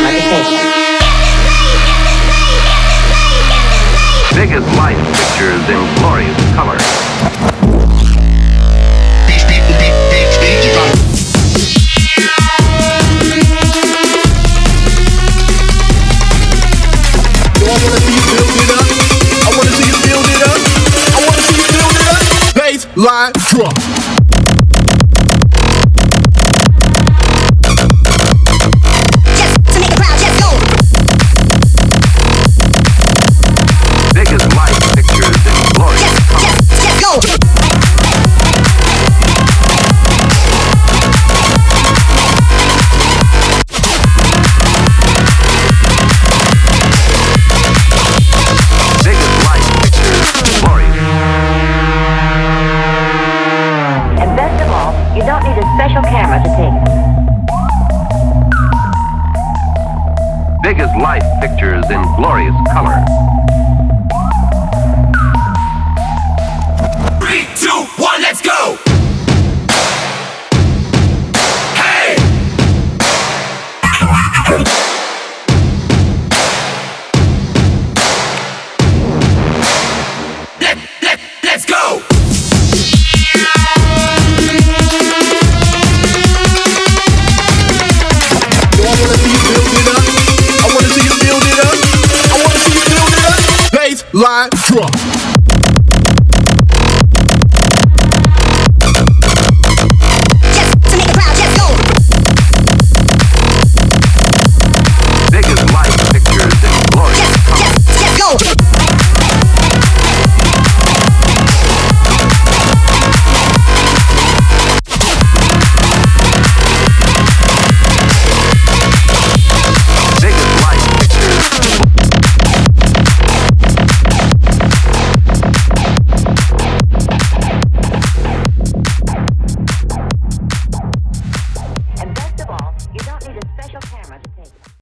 camera to take them. Big as life pictures in glorious color. Line drop. Big as life pictures in glorious color. Big as life pictures in glorious. And best of all, you don't need a special camera to take them. Big as life pictures in glorious color. 3, 2,